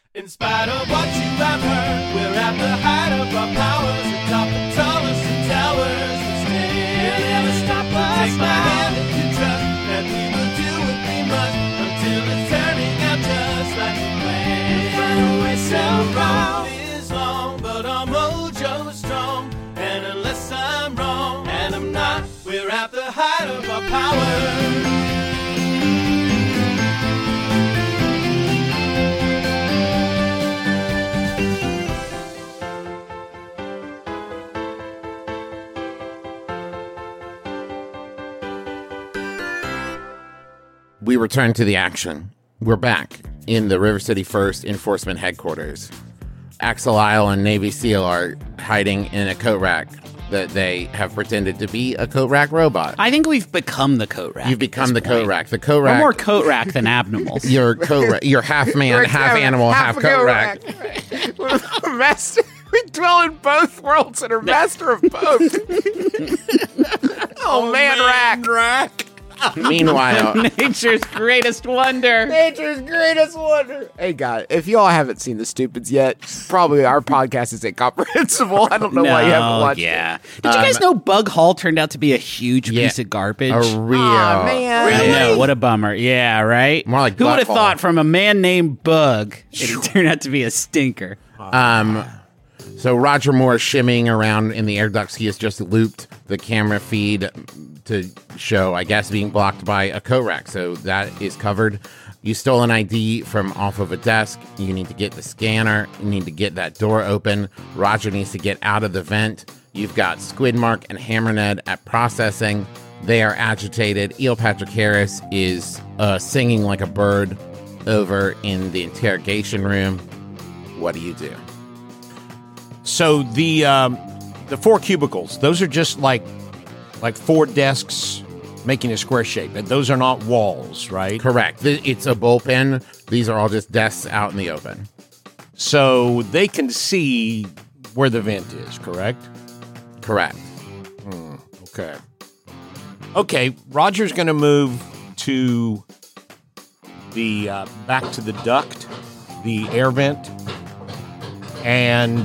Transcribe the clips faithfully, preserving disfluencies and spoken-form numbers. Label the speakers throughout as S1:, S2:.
S1: In spite of what you have heard, we're at the height of our powers, atop the tallest of towers. We stand, never stop us. Take my hand if you trust that we will do what we must until it's turning out just like we planned. We're so wrong is long, but our mojo is strong. And unless I'm wrong, and I'm not, we're at the height of our powers.
S2: We return to the action. We're back in the River City First Enforcement Headquarters. Axel Isle and Navy SEAL are hiding in a coat rack that they have pretended to be a coat rack robot.
S3: I think we've become the coat rack.
S2: You've become the
S3: point.
S2: coat rack. The coat rack.
S3: We're more coat rack than abnormals.
S2: You're coat rack. You're half man,
S4: We're
S2: half
S4: coat-
S2: animal, half,
S4: half
S2: coat
S4: coat
S2: rack.
S4: rack. We're the master. We dwell in both worlds and are master of both. oh, man, rack.
S2: rack. Meanwhile,
S3: Nature's greatest wonder.
S4: Nature's greatest wonder. Hey, God, if y'all haven't seen The Stupids yet, probably our podcast is incomprehensible. I don't know
S3: no,
S4: why you haven't watched
S3: yeah.
S4: it.
S3: Did you guys know Bug Hall turned out to be a huge
S2: Yeah.
S3: piece of garbage?
S2: a real.
S4: Aw, man.
S3: I
S4: Really?
S3: know, what a bummer. Yeah, right?
S2: More like
S3: Who would have
S2: butthole.
S3: thought from a man named Bug, it turned out to be a stinker.
S2: Um, so Roger Moore shimmying around in the air ducts. He has just looped the camera feed to show, I guess, being blocked by a coat rack. So that is covered. You stole an I D from off of a desk. You need to get the scanner. You need to get that door open. Roger needs to get out of the vent. You've got Squidmark and Hammerned at processing. They are agitated. Eel Patrick Harris is uh, singing like a bird over in the interrogation room. What do you do?
S5: So the um, the four cubicles, those are just like like four desks making a square shape, and those are not walls, right?
S2: Correct. Th- It's a bullpen. These are all just desks out in the open.
S5: So they can see where the vent is, correct?
S2: Correct.
S5: Okay. Okay, Roger's going to move to the uh, back to the duct, the air vent, and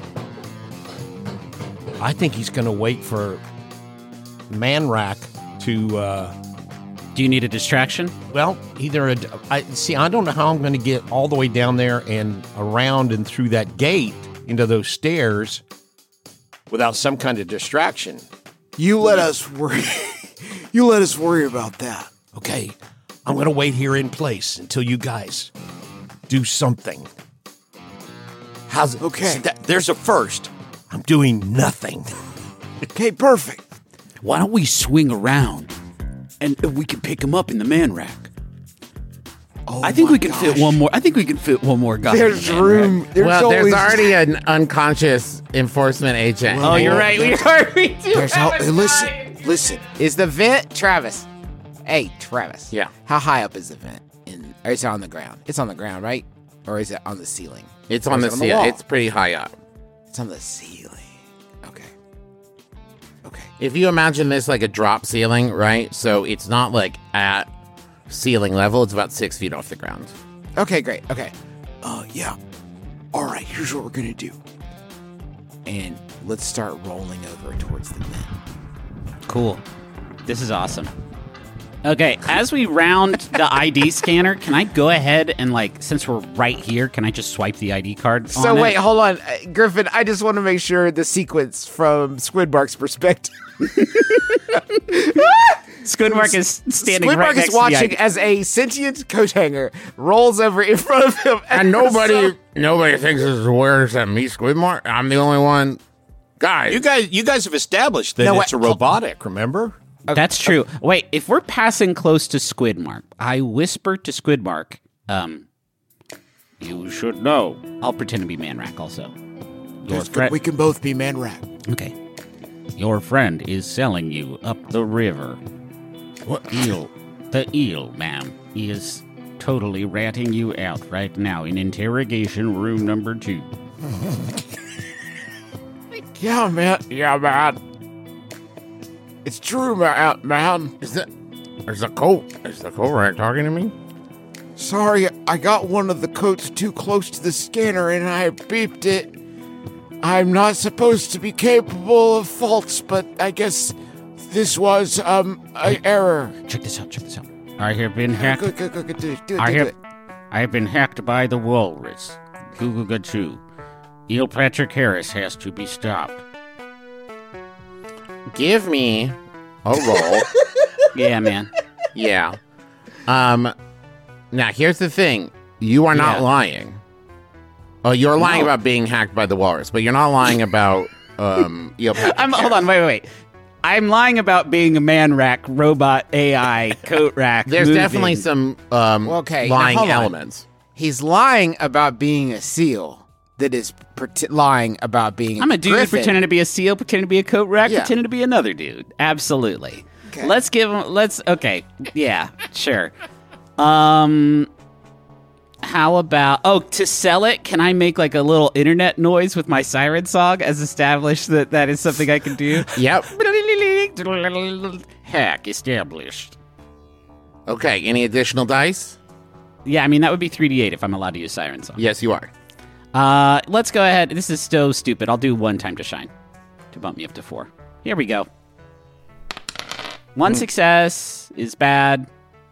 S5: I think he's going to wait for Man-Rack to, uh,
S3: Do you need a distraction?
S5: well, either a, I see. I don't know how I'm going to get all the way down there and around and through that gate into those stairs without some kind of distraction.
S4: You let us worry. You let us worry about that.
S5: Okay, I'm going to wait here in place until you guys do something. How's it?
S4: Okay.
S5: See, that- there's a first. I'm doing nothing.
S4: Okay, perfect.
S3: Why don't we swing around and we can pick him up in the man rack?
S4: Oh,
S3: I think
S4: my
S3: we can
S4: gosh.
S3: fit one more. I think we can fit one more guy.
S4: There's
S3: in the man
S4: room.
S3: rack.
S4: There's
S2: well, there's
S4: always-
S2: already an unconscious enforcement agent.
S3: Oh, you're right. We are. We do
S4: There's
S3: have
S4: al-
S3: a
S4: listen,
S3: guy.
S4: listen. Is the vent, Travis? Hey, Travis.
S2: Yeah.
S4: How high up is the vent? In, or is it on the ground? It's on the ground, right? Or is it on the ceiling?
S2: It's
S4: Or
S2: on
S4: is
S2: the
S4: it
S2: ceiling.
S4: wall?
S2: It's pretty high up.
S4: It's on the ceiling. Okay. Okay.
S2: If you imagine this like a drop ceiling, right? So it's not like at ceiling level. It's about six feet off the ground.
S4: Okay, great. Okay. Uh, yeah. All right, here's what we're going to do. And let's start rolling over towards the vent.
S3: Cool. This is awesome. Okay, as we round the I D scanner, can I go ahead and, like, since we're right here, can I just swipe the I D card
S4: So
S3: on
S4: wait,
S3: it?
S4: hold on. Uh, Griffin, I just want to make sure the sequence from Squidmark's perspective.
S3: Squidmark is standing
S4: Squidmark
S3: right next
S4: is watching
S3: to the I D.
S4: as a sentient coat hanger rolls over in front of him.
S2: And nobody, nobody thinks this is weird except me, Squidmark. I'm the only one. Guys,
S5: You guys, you guys have established that
S4: No,
S5: it's a
S4: wait,
S5: robotic. Remember?
S3: That's true. Wait, if we're passing close to Squidmark, I whisper to Squidmark, um, you should know. I'll pretend to be Manrack also. Your
S4: That's good.
S3: friend,
S4: We can both be man rat.
S3: okay. Your friend is selling you up the river. What eel? The eel, ma'am. He is totally ratting you out right now in interrogation room number two.
S4: Yeah, man. Yeah, man. It's true, man. man.
S2: is that, is the coat, is the coat rack talking to me?
S4: Sorry, I got one of the coats too close to the scanner and I beeped it. I'm not supposed to be capable of faults, but I guess this was um an error.
S3: Check this out, check this out. I have been hacked.
S4: Go, go, go, go, do it, do it,
S3: I
S4: do
S3: have,
S4: it.
S3: I have been hacked by the walrus. Goo-goo-gachoo. Neil Patrick Harris has to be stopped.
S2: Give me a roll.
S3: Yeah, man.
S2: Yeah. Um. Now here's the thing: you are not
S3: Yeah.
S2: lying. Oh, you're lying
S3: No.
S2: about being hacked by the walrus, but you're not lying about um. Neil Patrick
S3: I'm, hold
S2: Harris.
S3: on, wait, wait, wait. I'm lying about being a man rack, robot, A I, coat rack.
S2: There's
S3: moving.
S2: definitely some um
S4: Well, okay, now
S2: lying
S4: hold on.
S2: elements.
S4: He's lying about being a seal that is pret- lying about being
S3: I'm a dude
S4: griffin.
S3: pretending to be a seal, pretending to be a coat rack,
S4: Yeah.
S3: pretending to be another dude. Absolutely.
S4: Okay.
S3: Let's give him. Let's. Okay. Yeah. Sure. Um. How about? Oh, to sell it, can I make like a little internet noise with my siren song, as established that that is something I can do?
S2: Yep.
S3: Hack established.
S2: Okay. Any additional dice?
S3: Yeah, I mean that would be three d eight if I'm allowed to use siren song.
S2: Yes, you are.
S3: Uh, let's go ahead. This is so stupid. I'll do one time to shine to bump me up to four. Here we go. One success is bad,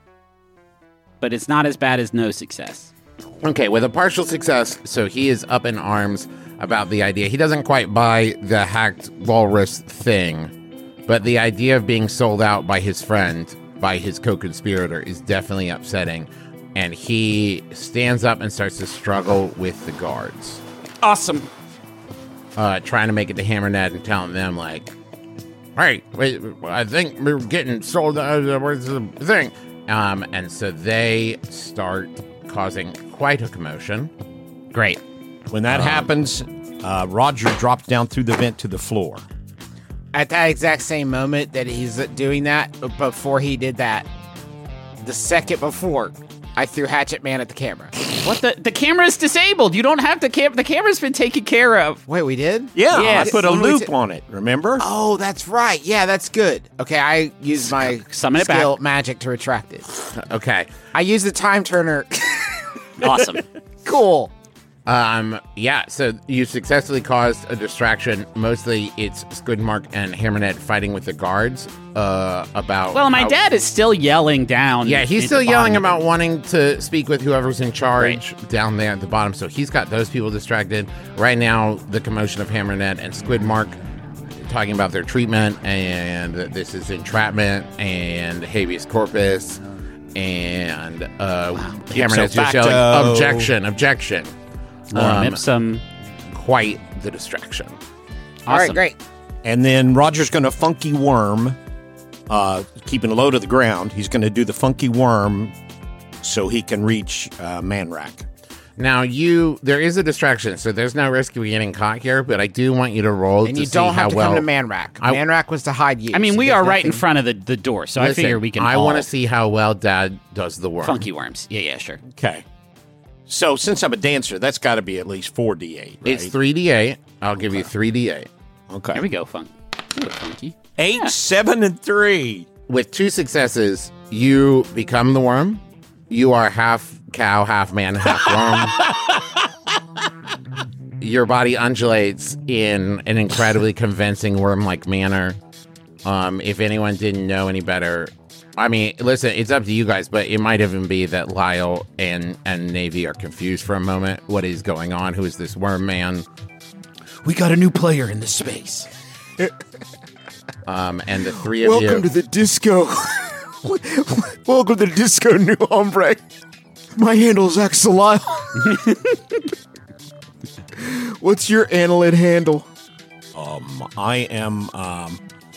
S3: but it's not as bad as no success.
S2: Okay, with a partial success, so he is up in arms about the idea. He doesn't quite buy the hacked walrus thing, but the idea of being sold out by his friend, by his co-conspirator, is definitely upsetting. And he stands up and starts to struggle with the guards,
S3: Awesome.
S2: uh, trying to make it to Hammernet and telling them, like, hey, wait, I think we're getting sold out. Uh, where's the thing? Um, and so they start causing quite a commotion.
S3: Great.
S5: When that happens, uh, Roger drops down through the vent to the floor.
S4: At that exact same moment that he's doing that, before he did that, the second before, I threw Hatchet Man at the camera.
S3: What the? The camera is disabled. You don't have the cam. The camera's been taken care of.
S4: Wait, we did?
S5: Yeah,
S3: Yes.
S5: I put a
S4: When we
S5: loop
S4: t-
S5: on it, remember?
S4: Oh, that's right. Yeah, that's good. Okay, I used my
S3: Summon it
S4: skill
S3: back.
S4: magic to retract it.
S2: Okay.
S4: I used the time turner.
S3: Awesome.
S4: Cool.
S2: Um, yeah, so you successfully caused a distraction. Mostly it's Squidmark and Hammernet fighting with the guards uh, about...
S3: Well, my
S2: how-
S3: dad is still yelling down.
S2: Yeah, he's
S3: at
S2: still
S3: the
S2: yelling
S3: bottom.
S2: about wanting to speak with whoever's in charge down there at the bottom. So he's got those people distracted. Right now, the commotion of Hammernet and Squidmark talking about their treatment and that this is entrapment and habeas corpus. And uh, Hammernet's just
S5: facto.
S2: yelling, objection, objection.
S3: Lorem
S2: Um,
S3: ipsum.
S2: Quite the distraction.
S4: All right,
S3: Awesome.
S4: great.
S5: And then Roger's going to funky worm, uh, keeping low to the ground. He's going to do the funky worm so he can reach uh, Manrack.
S2: Now, you, there is a distraction, so there's no risk of getting caught here, but I do want you to roll
S4: And
S2: to
S4: you
S2: see
S4: don't
S2: how
S4: have to
S2: well...
S4: come to Manrack.
S2: I-
S4: Manrack was to hide you.
S3: I mean,
S4: so
S3: we
S4: there's
S3: are right in
S4: nothing-
S3: front of the, the door, so I
S2: Listen,
S3: figure we can.
S2: I
S3: all-
S2: want to see how well Dad does the worm.
S3: funky worms. Yeah, yeah, sure.
S5: Okay. So since I'm a dancer, that's got to be at least four d eight, right?
S2: It's three d eight. I'll give you three d eight.
S5: Okay.
S3: There we go, fun. Ooh, funky.
S5: Eight, seven, and three.
S2: With two successes, you become the worm. You are half cow, half man, half worm. Your body undulates in an incredibly convincing worm-like manner. Um, if anyone didn't know any better, I mean, listen, it's up to you guys, but it might even be that Lyle and, and Navy are confused for a moment. What is going on? Who is this worm man?
S5: We got a new player in the space.
S2: Um, and the three of
S4: Welcome
S2: you...
S4: to the disco. Welcome to the disco, new hombre. My handle is Axelile. What's your annelid handle?
S5: Um, I am, um...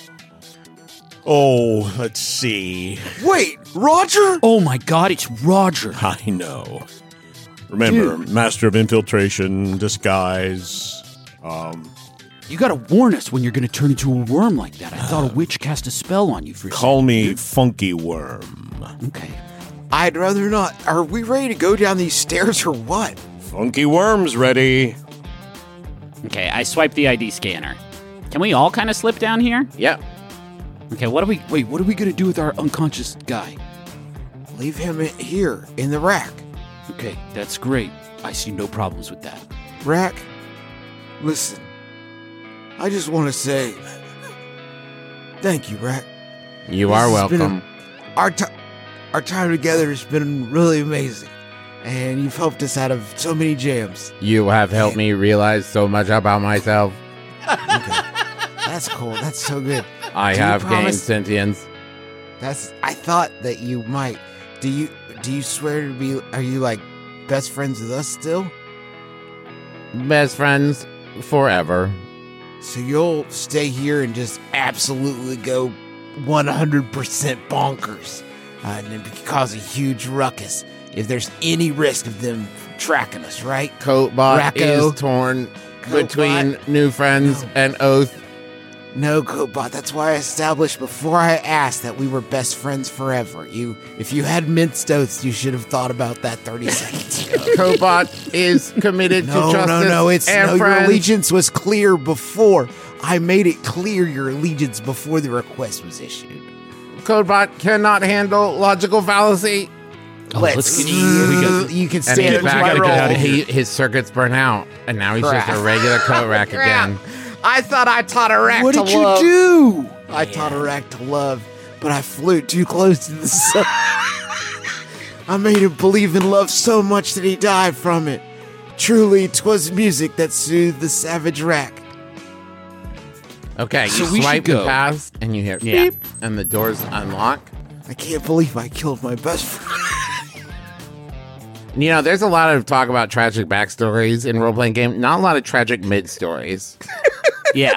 S5: Oh, let's see.
S4: Wait, Roger?
S5: Oh my god, it's Roger. I know. Remember, master of infiltration, disguise. Um,
S6: You gotta warn us when you're gonna turn into a worm like that. I thought a witch cast a spell on you for a
S5: call me Funky Worm.
S6: second. Okay.
S4: I'd rather not. Are we ready to go down these stairs or what?
S5: Funky Worm's ready.
S3: Okay, I swipe the I D scanner. Can we all kind of slip down here?
S2: Yeah.
S3: Okay, what do we?
S6: Wait, what are we gonna do with our unconscious guy?
S4: Leave him in here in the rack.
S6: Okay, that's great. I see no problems with that.
S4: Rack, listen. I just want to say thank you, Rack.
S2: You
S4: This
S2: are
S4: has been a-
S2: welcome.
S4: Our time, our time together has been really amazing, and you've helped us out of so many jams.
S2: You have helped me realize so much about myself.
S4: That's cool. That's so good.
S2: I
S4: Do you
S2: have gained
S4: promise-
S2: sentience.
S4: That's. I thought that you might. Do you? Do you swear to be? Are you like best friends with us still?
S2: Best friends forever.
S4: So you'll stay here and just absolutely go one hundred percent bonkers, uh, and then cause a huge ruckus if there's any risk of them tracking us, right?
S2: Coatbot
S4: Racco.
S2: is torn
S4: Coatbot.
S2: between new friends
S4: No.
S2: and oath.
S4: No, Coatbot. That's why I established before I asked that we were best friends forever. You, if you had minced oaths, you should have thought about that thirty seconds ago.
S2: Coatbot is committed
S4: No,
S2: to justice
S4: no, no. It's
S2: and
S4: no. Your
S2: friends.
S4: allegiance was clear before. I made it clear your allegiance before the request was issued.
S2: Coatbot cannot handle logical fallacy.
S6: Oh, let's get
S4: you,
S6: we got-
S4: you can
S2: And
S4: stand
S2: he's
S4: into
S2: back
S4: my
S2: at the-
S4: role.
S2: he, his circuits burn out, and now he's just
S4: Crap.
S2: a regular coat rack again.
S4: I thought I taught a rack
S5: What
S4: to
S5: did you
S4: love.
S5: do?
S4: I taught a rack to love, but I flew too close to the sun. I made him believe in love so much that he died from it. Truly, 'twas music that soothed the savage rack.
S2: Okay,
S6: So
S2: you
S6: we should
S2: swipe
S6: go.
S2: past, and you hear
S6: Yeah.
S2: beep, and the doors unlock.
S4: I can't believe I killed my best friend.
S2: You know, there's a lot of talk about tragic backstories in role playing game. Not a lot of tragic mid stories.
S6: Yeah.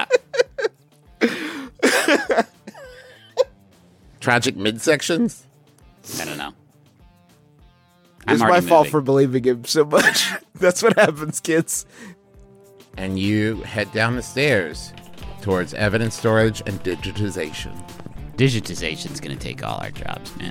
S2: Tragic midsections.
S6: I don't know.
S4: It's
S6: I'm
S4: my
S6: already
S4: fault
S6: moving.
S4: for believing him so much. That's what happens, kids.
S2: And you head down the stairs towards evidence storage and digitization.
S3: Digitization's gonna take all our jobs, man.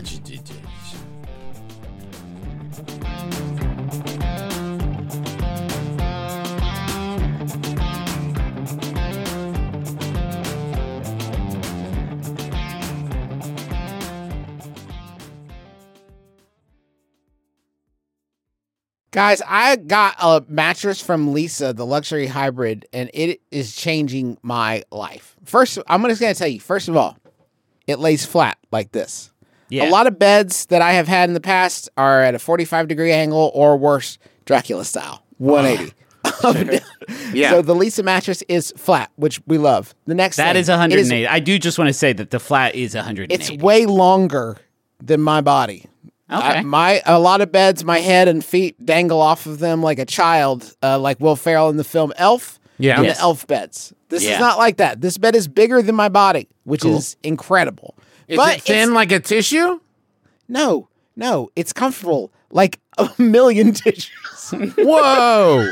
S4: Guys, I got a mattress from Lisa, the luxury hybrid, and it is changing my life. First, I'm just going to tell you, first of all, it lays flat like this.
S3: Yeah.
S4: A lot of beds that I have had in the past are at a forty-five degree angle or worse, Dracula style, one eighty.
S2: Yeah.
S4: So the Lisa mattress is flat, which we love. The next
S3: That
S4: thing,
S3: is
S4: it
S3: one eighty. I do just want to say that the flat is one eighty.
S4: It's way longer than my body.
S3: Okay.
S4: I- my a lot of beds, my head and feet dangle off of them like a child, uh, like Will Ferrell in the film Elf.
S2: Yeah.
S4: in
S3: Yes.
S4: the Elf beds. This
S3: Yeah.
S4: is not like that. This bed is bigger than my body, which is incredible.
S2: Is
S4: but
S2: it thin
S4: it's-
S2: like a tissue?
S4: no, no, it's comfortable like a million tissues.
S2: Whoa!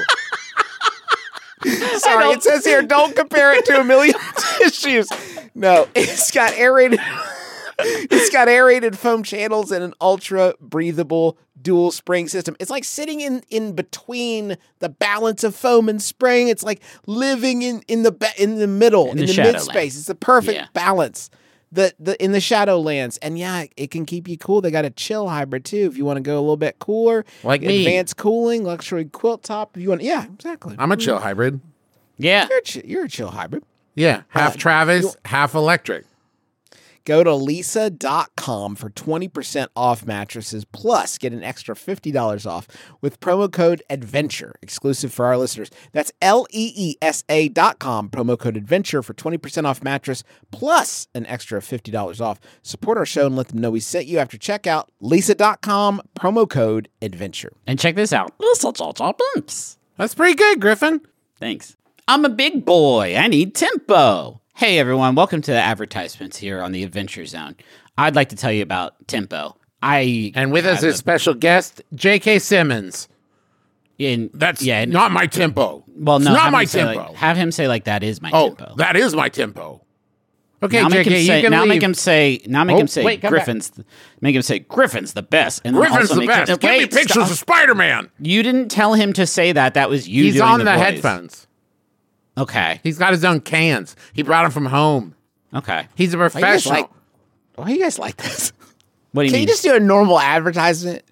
S4: Sorry, it says here, don't compare it to a million tissues. No, it's got aerated. It's got aerated foam channels and an ultra breathable dual spring system. It's like sitting in, in between the balance of foam and spring. It's like living in, in the ba- in the middle, in,
S3: the
S4: the,
S3: Shadowlands.
S4: mid space. It's the perfect
S3: Yeah.
S4: balance. The the in the Shadowlands. And yeah, it can keep you cool. They got a chill hybrid too if you want to go a little bit cooler.
S2: Like me.
S4: Advanced cooling, luxury quilt top. If you want, yeah, exactly.
S2: I'm a chill hybrid.
S3: Yeah.
S4: You're a, chi- you're a chill hybrid.
S2: Yeah, half
S4: Uh,
S2: Travis,
S4: you-
S2: half electric.
S4: Go to lisa dot com for twenty percent off mattresses, plus get an extra fifty dollars off with promo code ADVENTURE, exclusive for our listeners. That's L E E S A dot com, promo code ADVENTURE for twenty percent off mattress, plus an extra fifty dollars off. Support our show and let them know we sent you after checkout. lisa dot com, promo code ADVENTURE.
S3: And check this out.
S2: That's pretty good, Griffin.
S3: Thanks. I'm a big boy. I need tempo. Hey, everyone. Welcome to the advertisements here on the Adventure Zone. I'd like to tell you about tempo. I
S2: And with us
S3: have
S2: is special guest J K. Simmons.
S3: a- in
S2: That's
S3: yeah. in-
S2: not my tempo.
S3: well,
S2: It's
S3: no,
S2: not
S3: have
S2: my
S3: him say,
S2: tempo.
S3: Like, have him say like that is my
S2: oh,
S3: tempo.
S2: that is my tempo. Okay,
S3: now make
S2: J K,
S3: him
S2: you
S3: say.
S2: can
S3: Now
S2: leave.
S3: make him say. Now make
S2: Oh,
S3: him say.
S2: wait, come back.
S3: Griffin's. th- make him say Griffin's the best. And then
S2: Griffin's
S3: also
S2: the
S3: make him-
S2: best. Give me
S3: Wait,
S2: pictures
S3: stop.
S2: of Spider-Man.
S3: You didn't tell him to say that. That was you.
S2: He's
S3: doing
S2: on
S3: the,
S2: the
S3: voice.
S2: headphones.
S3: Okay.
S2: He's got his own cans. He brought them from home.
S3: Okay.
S2: He's a
S4: Why you guys
S2: professional.
S4: like, why you guys like this?
S3: What do you
S4: Can
S3: mean?
S4: you just do a normal advertisement?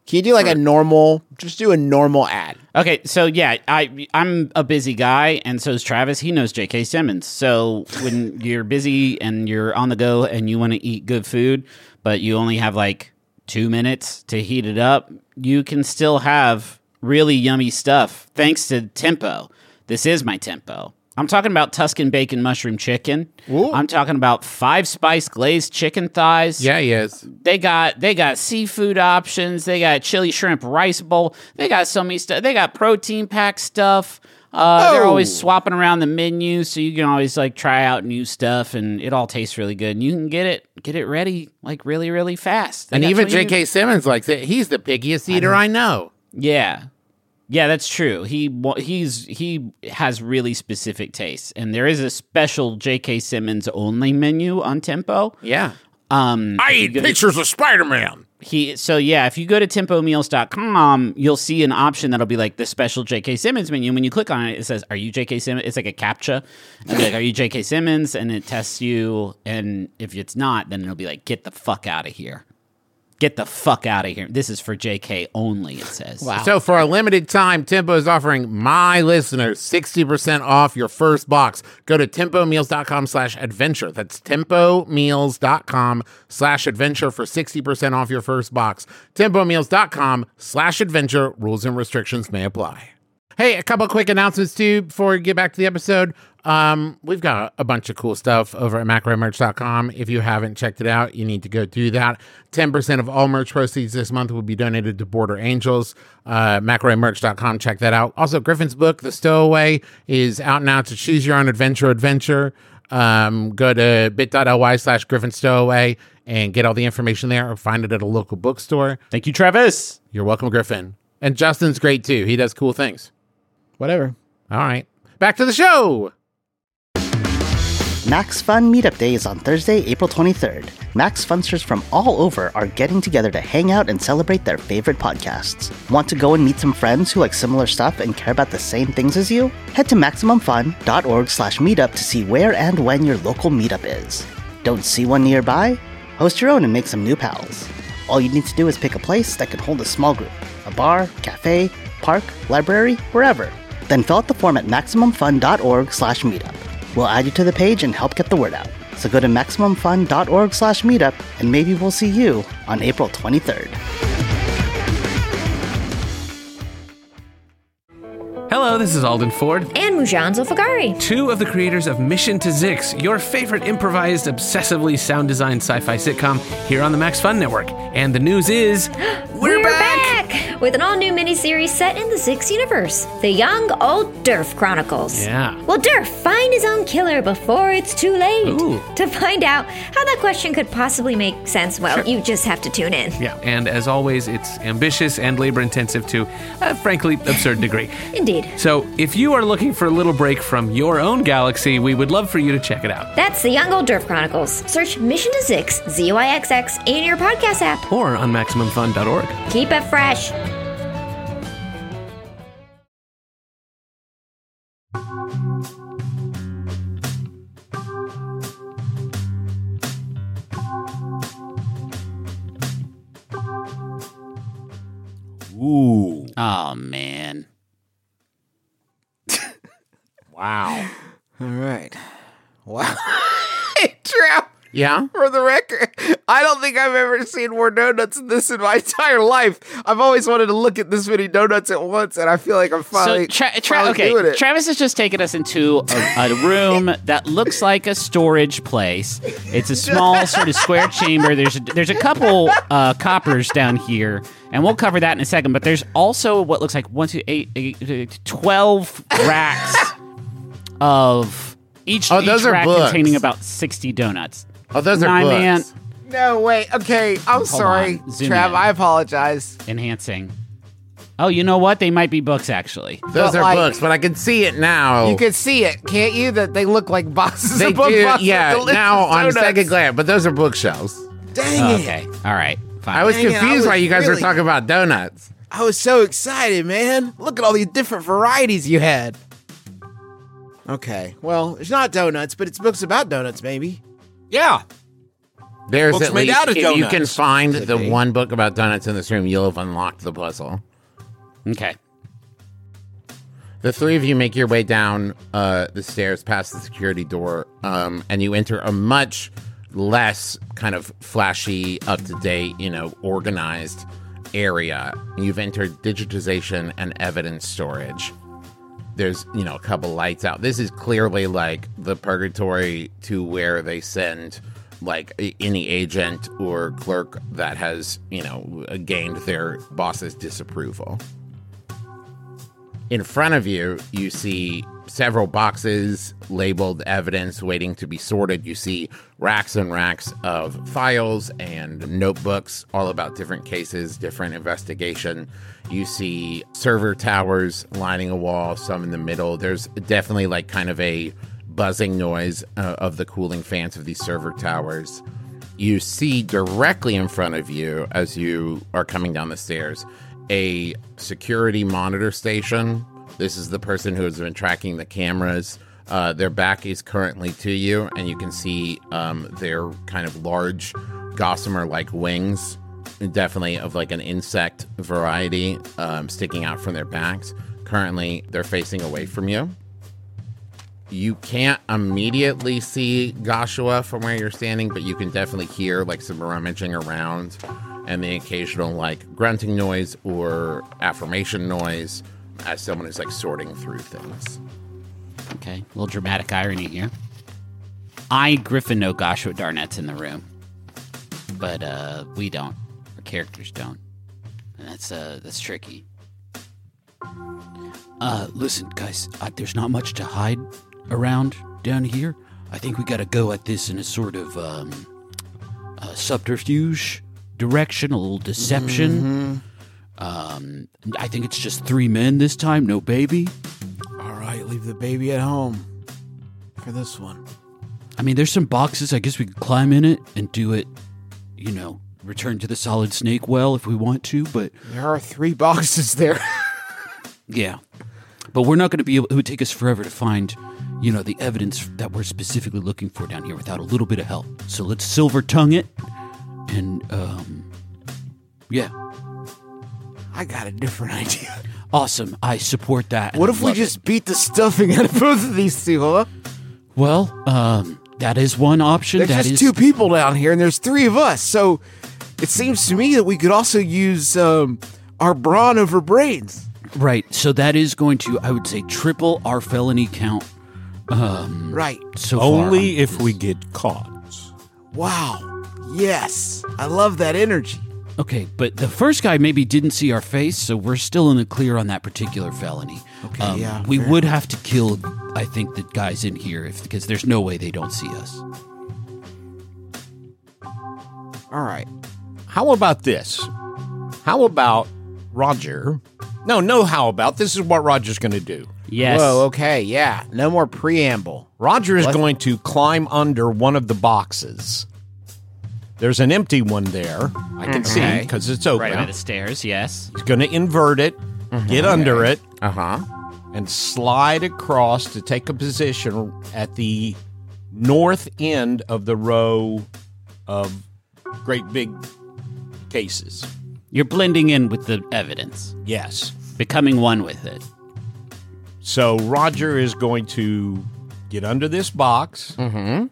S7: Can you do like a normal, just do a normal ad?
S3: Okay, so yeah, I I'm a busy guy, and so is Travis. He knows J K. Simmons. So when you're busy and you're on the go and you want to eat good food, but you only have like two minutes to heat it up, you can still have really yummy stuff thanks to Tempo. This is my Tempo. I'm talking about Tuscan bacon mushroom chicken.
S7: Ooh.
S3: I'm talking about five spice glazed chicken thighs.
S2: Yeah, he is.
S3: They got they got seafood options. They got chili shrimp rice bowl. They got so many stuff. They got protein pack stuff. Uh, They're
S7: Oh.
S3: always swapping around the menu, so you can always like try out new stuff, and it all tastes really good. And you can get it get it ready like really really fast. They
S2: And
S3: got
S2: even
S3: twenty
S2: J K. Simmons likes it. He's the pickiest eater I know.
S3: Yeah. Yeah, that's true. He wa- he's he has really specific tastes, and there is a special J K. Simmons only menu on Tempo.
S2: Yeah.
S3: Um,
S2: I
S3: if you
S2: eat
S3: go to-
S2: pictures of Spider-Man.
S3: He so yeah, if you go to tempo meals dot com, you'll see an option that'll be like the special J K. Simmons menu. When you click on it, it says, "Are you J K. Simmons?" It's like a CAPTCHA. It'll be like, "Are you J K. Simmons?" And it tests you. And if it's not, then it'll be like, "Get the fuck out of here! Get the fuck out of here!" This is for J K only. It says.
S7: Wow.
S2: So for a limited time, Tempo is offering my listeners sixty percent off your first box. Go to tempo meals dot com slash adventure. That's tempo meals dot com slash adventure for sixty percent off your first box. tempo meals dot com slash adventure. Rules and restrictions may apply. Hey, a couple quick announcements too before we get back to the episode. Um, we've got a bunch of cool stuff over at macro merch dot com. If you haven't checked it out, you need to go do that. ten percent of all merch proceeds this month will be donated to Border Angels. Uh, macro merch dot com, check that out. Also, Griffin's book, The Stowaway, is out now to choose your own adventure adventure. Um, go to bit.ly slash Griffin Stowaway and get all the information there, or find it at a local bookstore.
S3: Thank you, Travis.
S2: You're welcome, Griffin. And Justin's great too. He does cool things.
S7: Whatever.
S2: All right. Back to the show.
S8: Max Fun Meetup Day is on Thursday, April twenty-third. Max Funsters from all over are getting together to hang out and celebrate their favorite podcasts. Want to go and meet some friends who like similar stuff and care about the same things as you? Head to maximum fun dot org slash meetup to see where and when your local meetup is. Don't see one nearby? Host your own and make some new pals. All you need to do is pick a place that can hold a small group. A bar, cafe, park, library, wherever. Then fill out the form at maximum fun dot org slash meetup. We'll add you to the page and help get the word out. So go to maximum fun dot org slash meetup and maybe we'll see you on April twenty-third.
S9: Hello, this is Alden Ford,
S10: And Mujan Zulfagari.
S9: two of the creators of Mission to Zix, your favorite improvised, obsessively sound designed sci-fi sitcom here on the Max Fun Network. And the news is, we're, back!
S10: With an all-new miniseries set in the Zix universe, The Young Old Durf Chronicles.
S9: Yeah.
S10: Will Durf find his own killer before it's too late?
S9: Ooh.
S10: To find out how that question could possibly make sense, well, you just have to tune in.
S9: Yeah, and as always, it's ambitious and labor-intensive to a frankly absurd degree.
S10: Indeed.
S9: So, if you are looking for a little break from your own galaxy, we would love for you to check it out.
S10: That's The Young Old Durf Chronicles. Search Mission to Zix, Z Y X X, in your podcast app.
S9: Or on maximum fun dot org.
S10: Keep it fresh.
S5: Ooh.
S3: Oh man.
S2: Wow.
S7: All right. Wow. Hey, Trav,
S2: Yeah?
S7: for the record, I don't think I've ever seen more donuts than this in my entire life. I've always wanted to look at this many donuts at once, and I feel like I'm finally,
S3: so tra- tra-
S7: finally
S3: okay,
S7: doing it.
S3: Travis has just taken us into a, a room that looks like a storage place. It's a small sort of square chamber. There's a, there's a couple uh, coppers down here, and we'll cover that in a second. But there's also what looks like one, two, eight, eight, eight twelve racks of each,
S2: Oh,
S3: each
S2: those are
S3: rack
S2: books.
S3: containing about sixty donuts.
S2: Oh, those are
S3: My
S2: books.
S3: man,
S7: No, wait. Okay, I'm sorry,
S3: on, zoom
S7: Trav.
S3: in.
S7: I apologize.
S3: enhancing. Oh, you know what? They might be books actually.
S2: Those
S7: But,
S2: are
S7: like,
S2: books, but I can see it now.
S7: You can see it, can't you? That they look like boxes
S2: they
S7: of book
S2: do,
S7: boxes of
S2: yeah.
S7: delicious
S2: Now on
S7: donuts.
S2: second glance, but those are bookshelves.
S7: Dang
S3: Oh,
S7: it!
S3: okay, all right, fine.
S2: I was
S7: Dang it, I
S2: confused
S7: was
S2: why you guys were
S7: really-
S2: talking about donuts.
S7: I was so excited, man. Look at all these different varieties you had. Okay, well, it's not donuts, but it's books about donuts, maybe.
S5: Yeah.
S2: There's
S5: Books
S2: at
S5: made
S2: least,
S5: out of
S2: if you can
S5: donuts.
S2: find
S7: Could
S2: the
S7: be.
S2: one book about donuts in this room, you'll have unlocked the puzzle.
S3: Okay.
S2: The three of you make your way down uh, the stairs past the security door, um, and you enter a much less kind of flashy, up-to-date, you know, organized area. You've entered digitization and evidence storage. There's, you know, a couple lights out. This is clearly like the purgatory to where they send like any agent or clerk that has, you know, gained their boss's disapproval. In front of you, you see several boxes labeled evidence waiting to be sorted. You see racks and racks of files and notebooks, all about different cases, different investigation. You see server towers lining a wall, some in the middle. There's definitely like kind of a buzzing noise uh, of the cooling fans of these server towers. You see directly in front of you as you are coming down the stairs a security monitor station. This is the person who has been tracking the cameras. Uh, their back is currently to you, and you can see um, their kind of large gossamer-like wings, definitely of like an insect variety, um, sticking out from their backs. Currently, they're facing away from you. You can't immediately see Joshua from where you're standing, but you can definitely hear like some rummaging around and the occasional like grunting noise or affirmation noise as someone is like sorting through things.
S3: Okay, a little dramatic irony here. I, Griffin, know Joshua Darnett's in the room, but uh, we don't. Our characters don't, and that's uh, that's tricky.
S6: Uh, listen, guys, uh, there's not much to hide around down here. I think we gotta go at this in a sort of um, uh, subterfuge direction, a little deception.
S4: Mm-hmm.
S6: Um, I think it's just three men this time, no baby.
S4: All right, leave the baby at home for this one.
S6: I mean, there's some boxes. I guess we could climb in it and do it, you know, return to the solid snake well if we want to, but...
S4: There are three boxes there.
S6: Yeah. But we're not going to be able... It would take us forever to find, you know, the evidence that we're specifically looking for down here without a little bit of help. So let's silver tongue it and, um... yeah.
S4: I got a different idea.
S6: Awesome. I support that.
S4: What if we just beat the stuffing out of both of these two, huh?
S6: Well, um... that is one option.
S4: There's
S6: that
S4: just
S6: is
S4: two people down here, and there's three of us. So it seems to me that we could also use um, our brawn over brains.
S6: Right. So that is going to, I would say, triple our felony count. Um,
S4: right.
S6: So
S5: Only
S6: far.
S5: if we get caught.
S4: Wow. Yes. I love that energy.
S6: Okay, but the first guy maybe didn't see our face, so we're still in the clear on that particular felony.
S4: Okay,
S6: Um,
S4: yeah,
S6: we
S4: fair.
S6: would have to kill, I think, the guys in here if because there's no way they don't see us.
S4: All right.
S5: How about this? How about Roger? No, no, how about this is what Roger's going to do.
S3: Yes.
S4: Whoa, okay, yeah. No more preamble.
S5: Roger is
S4: What?
S5: going to climb under one of the boxes. There's an empty one there. I can see
S4: Okay.
S5: because it's open.
S3: Right by the stairs, yes.
S5: He's going to invert it, get under it,
S2: Uh-huh.
S5: and slide across to take a position at the north end of the row of great big cases.
S3: You're blending in with the evidence,
S5: Yes.
S3: becoming one with it.
S5: So Roger is going to get under this box
S2: Mm-hmm.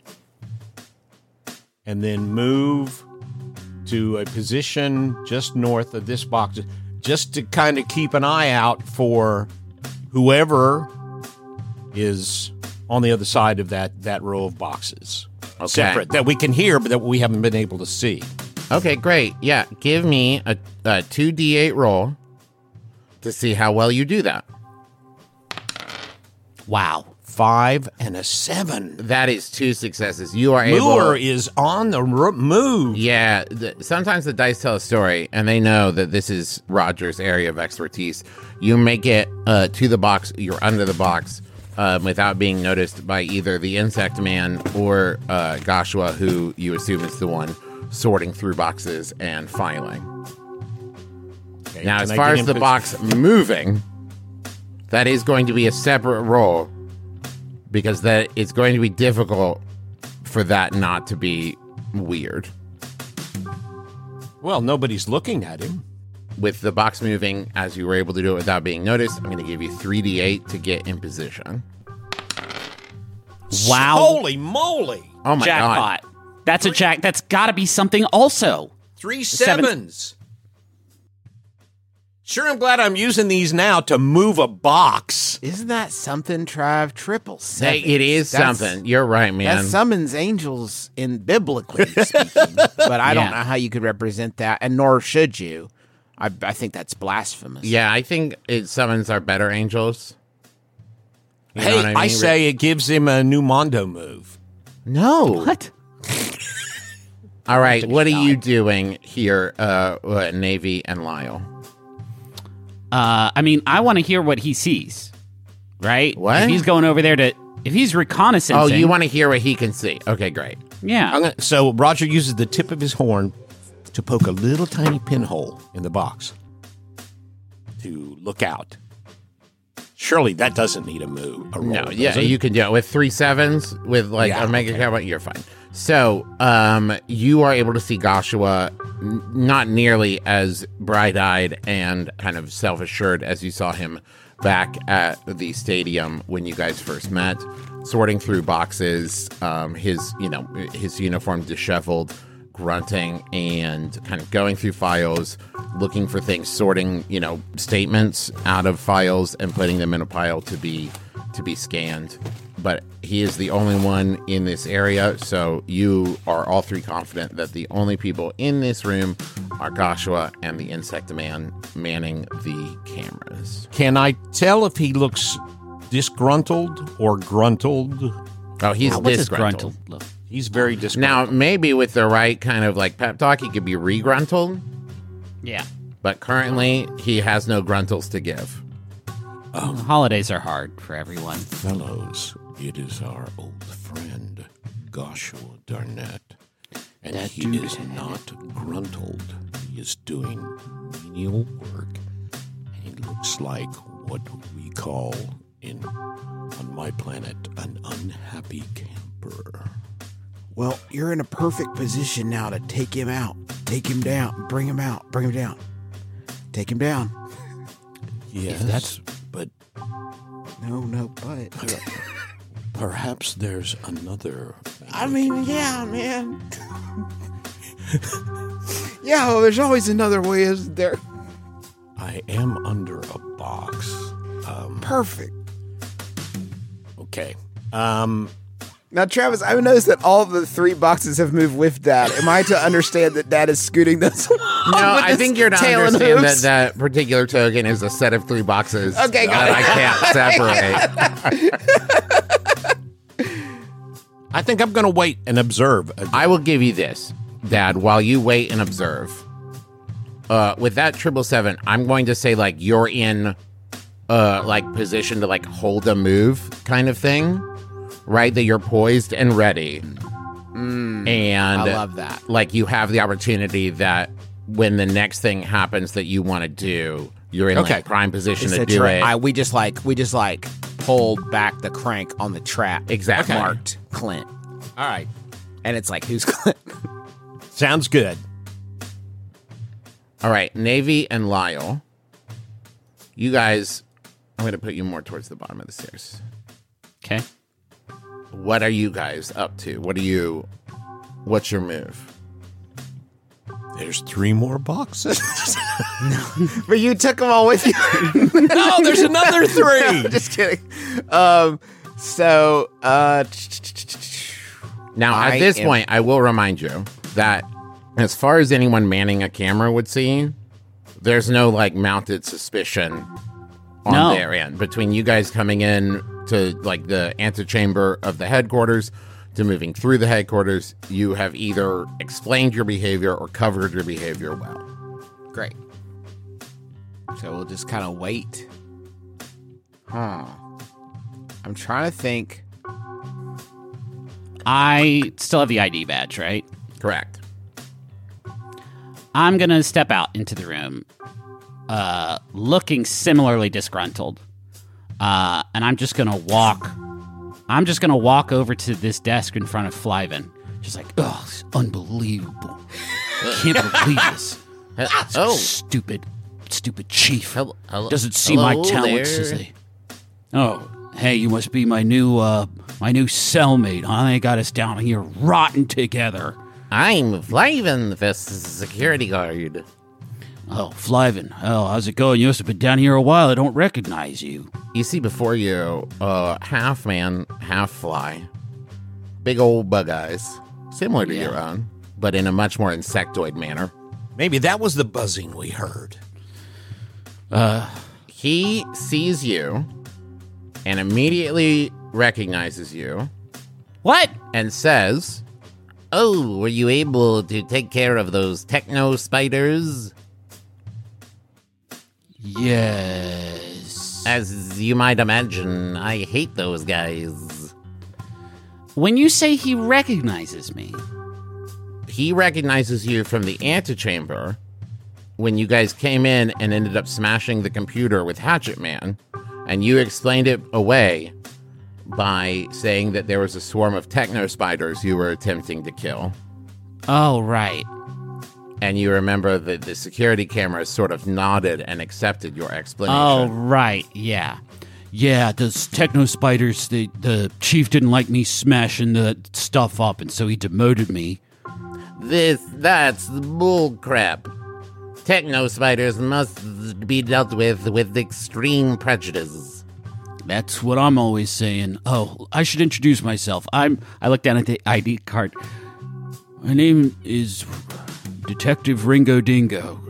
S5: and then move to a position just north of this box, just to kind of keep an eye out for whoever is on the other side of that, that row of boxes.
S2: Okay.
S5: Separate, that we can hear, but that we haven't been able to see.
S2: Okay, great. Yeah, give me a, a two d eight roll to see how well you do that.
S3: Wow.
S5: Five and a seven.
S2: That is two successes. You are able...
S5: Moore is on the r- move.
S2: Yeah, the, sometimes the dice tell a story, and they know that this is Roger's area of expertise. You make it uh, to the box, you're under the box, uh, without being noticed by either the insect man or uh, Joshua, who you assume is the one sorting through boxes and filing.
S5: Okay,
S2: Now,
S5: can
S2: as
S5: I
S2: far
S5: get
S2: as
S5: in
S2: the
S5: pos-
S2: box moving, that is going to be a separate roll, because that it's going to be difficult for that not to be weird.
S5: Well, nobody's looking at him.
S2: With the box moving as you were able to do it without being noticed, I'm going to give you three d eight to get in position.
S3: Wow.
S5: Holy moly.
S2: Oh my
S3: Jackpot.
S2: god.
S3: That's a jack. That's got to be something also.
S5: Three
S3: Seven-
S5: sevens. Sure, I'm glad I'm using these now to move a box.
S7: Isn't that something, Trav? Triple
S2: Hey,
S7: seven.
S2: it is
S7: That's-
S2: something. You're right, man.
S7: That summons angels in biblically speaking, but I don't
S3: Yeah.
S7: know how you could represent that, and nor should you. I, I think that's blasphemous.
S2: Yeah, I think it summons our better angels. You know
S5: Hey,
S2: what
S5: I,
S2: mean?
S5: say it gives him a new Mondo move.
S2: No.
S3: What?
S2: All right, what are you doing here, uh, uh, Navy and Lyle?
S3: Uh, I mean, I want to hear what he sees. Right?
S2: What?
S3: If he's going over there to, if he's reconnaissance.
S2: Oh, you want to hear what he can see? Okay, great.
S3: Yeah.
S5: I'm gonna, so Roger uses the tip of his horn to poke a little tiny pinhole in the box to look out. Surely that doesn't need a move. A roll,
S2: No,
S5: does
S2: yeah,
S5: it?
S2: you can do it with three sevens with like
S5: Yeah,
S2: a mega
S5: okay.
S2: cabinet. You're fine. So, um, you are able to see Goshua n- not nearly as bright-eyed and kind of self-assured as you saw him back at the stadium when you guys first met, sorting through boxes. Um, his, you know, his uniform disheveled, grunting, and kind of going through files, looking for things, sorting, you know, statements out of files and putting them in a pile to be to be scanned. But he is the only one in this area, so you are all three confident that the only people in this room are Goshua and the Insect Man manning the cameras.
S5: Can I tell if he looks disgruntled or gruntled?
S2: Oh, he's
S3: Wow, what's his
S2: disgruntled.
S3: gruntled look?
S5: He's very
S2: Now,
S5: disgruntled.
S2: maybe with the right kind of like pep talk, he could be re-gruntled,
S3: Yeah.
S2: but currently he has no gruntles to give.
S3: The holidays are hard for everyone.
S5: Fellows, it is our old friend, Goshua Darnett. And he is not gruntled. He is doing menial work. And he looks like what we call in on my planet an unhappy camper.
S7: Well, you're in a perfect position now to take him out, take him down, bring him out, bring him down, take him down.
S5: Yes, that's but
S7: No, no, but
S5: perhaps there's another.
S7: I mean, yeah, man. Yeah, well, there's always another way, isn't there?
S5: I am under a box. Um,
S7: Perfect.
S5: okay. Um,
S7: Now, Travis, I've noticed that all the three boxes have moved with Dad. Am I to understand that Dad is scooting those?
S2: No, I think you're to
S7: tail and
S2: understand that
S7: hooves?
S2: that particular token is a set of three boxes
S7: Okay, got
S2: that I can't separate.
S5: I think I'm going to wait and observe.
S2: I will give you this, Dad, while you wait and observe. Uh, with that triple seven, I'm going to say like you're in uh like position to like hold a move kind of thing. Right, that you're poised and ready, and
S7: I love that.
S2: Like you have the opportunity that when the next thing happens that you want to do, you're in
S5: Okay.
S2: like prime position
S7: It's
S2: to
S7: a
S2: do
S7: tra-
S2: it.
S7: I, we just like we just like pulled back the crank on the trap.
S2: Exactly.
S7: Marked Clint,
S5: All right.
S7: and it's like, who's Clint?
S5: Sounds good.
S2: All right, Navy and Lyle, you guys, I'm going to put you more towards the bottom of the stairs.
S3: Okay.
S2: What are you guys up to? What are you? What's your move?
S5: There's three more boxes.
S7: But you took them all with you.
S5: No, there's another three.
S7: Just kidding. Um. So, uh,
S2: Now, at
S7: I
S2: this
S7: am-
S2: point, I will remind you that as far as anyone manning a camera would see, there's no like mounted suspicion on
S3: No.
S2: their end between you guys coming in to like the antechamber of the headquarters to moving through the headquarters. You have either explained your behavior or covered your behavior well.
S7: great. So we'll just kind of wait. Huh. I'm trying to think.
S3: I still have the I D badge, right?
S2: Correct.
S3: I'm going to step out into the room uh, looking similarly disgruntled. Uh, and I'm just going to walk. I'm just going to walk over to this desk in front of Flyvin. Just like, oh, it's unbelievable.
S6: Can't believe this.
S2: Oh,
S6: Stupid, stupid chief.
S2: Hello- hello-
S6: Doesn't see
S2: hello
S6: my talents
S2: there.
S6: as they. Oh, hey, you must be my new, uh, my new cellmate, huh? They got us down here rotting together.
S2: I'm Flavin, the security guard.
S6: Oh, Flyvin. Oh, how's it going? You must have been down here a while. I don't recognize you.
S2: You see before you, uh, half man, half fly. Big old bug eyes. Similar to
S6: Yeah.
S2: your own, but in a much more insectoid manner.
S5: Maybe that was the buzzing we heard.
S2: He sees you and immediately recognizes you
S6: What?
S2: and says, "Oh, were you able to take care of those techno spiders?"
S6: Yes.
S2: As you might imagine, I hate those guys.
S6: When you say he recognizes me,
S2: He recognizes you from the antechamber when you guys came in and ended up smashing the computer with Hatchet Man, and you explained it away by saying that there was a swarm of techno spiders you were attempting to kill.
S6: oh, right.
S2: And you remember that the security cameras sort of nodded and accepted your explanation.
S6: Oh, right. Yeah. Yeah, those techno spiders, the, the chief didn't like me smashing the stuff up, and so he demoted me.
S2: This, that's bull crap. Techno spiders must be dealt with with extreme prejudice.
S6: That's what I'm always saying. Oh, I should introduce myself. I'm. I look down at the I D card. My name is Detective Ringo Dingo.